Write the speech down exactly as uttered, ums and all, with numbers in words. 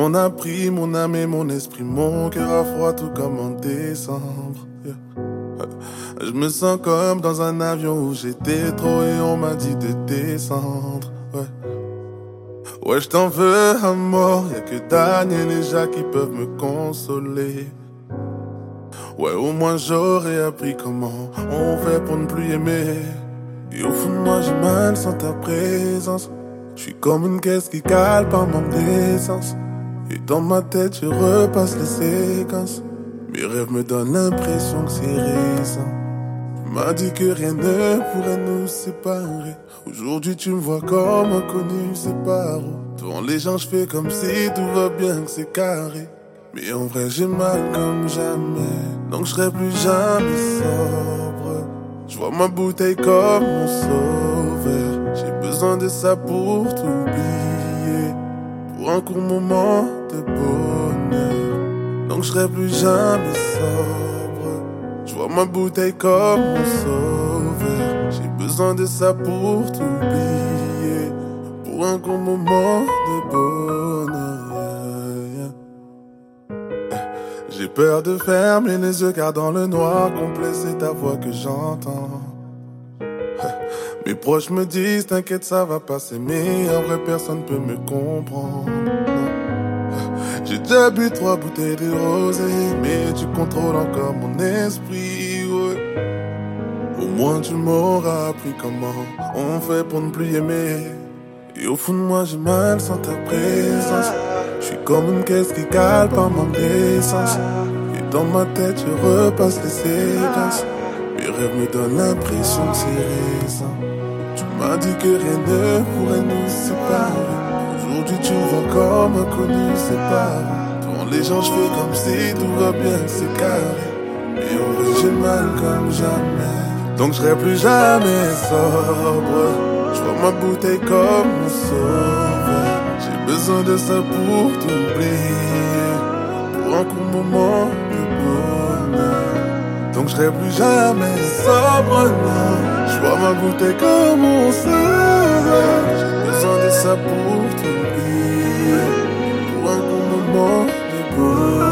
On a pris mon âme et mon esprit, mon cœur a froid tout comme en décembre. Yeah. Je me sens comme dans un avion où j'étais trop et on m'a dit de descendre. Ouais, ouais, je t'en veux à mort, y'a que Daniel et Jacques qui peuvent me consoler. Ouais, au moins j'aurais appris comment on fait pour ne plus aimer. Et au fond de moi j'ai mal sans ta présence. Je suis comme une caisse qui cale par manque d'essence. Et dans ma tête je repasse les séquences. Mes rêves me donnent l'impression que c'est récent. Tu m'as dit que rien ne pourrait nous séparer. Aujourd'hui tu me vois comme inconnu, c'est pas où. Devant les gens je fais comme si tout va bien, que c'est carré. Mais en vrai j'ai mal comme jamais. Donc je serai plus jamais sobre. Je vois ma bouteille comme mon sauveur. J'ai besoin de ça pour t'oublier, pour un court moment de bonheur. Donc je serai plus jamais sobre. Je vois ma bouteille comme mon sauveur. J'ai besoin de ça pour t'oublier, pour un court moment de bonheur. J'ai peur de fermer les yeux car dans le noir complet c'est ta voix que j'entends. Mes proches me disent t'inquiète ça va passer, mais en vrai personne peut me comprendre. J'ai déjà bu trois bouteilles de rosé, mais tu contrôles encore mon esprit, ouais. Au moins tu m'auras appris comment on fait pour ne plus aimer. Et au fond de moi j'ai mal sans ta présence. Je suis comme une caisse qui cale par manque d'essence. Et dans ma tête je repasse les séquences. Mes rêves me donnent l'impression que c'est récent. Tu m'as dit que rien ne pourrait nous séparer. Aujourd'hui tu me vois comme inconnu, c'est pas où. Devant les gens je fais comme si tout va bien, que c'est carré. Et en vrai j'ai mal comme jamais. Donc je serai plus jamais sobre. Je vois ma bouteille comme mon sauveur. J'ai besoin de ça pour t'oublier, pour un court moment de bonheur. Donc je serai plus jamais sobre, non. Je vois ma bouteille comme mon sauveur. J'ai besoin de ça pour t'oublier, pour un court moment de bonheur.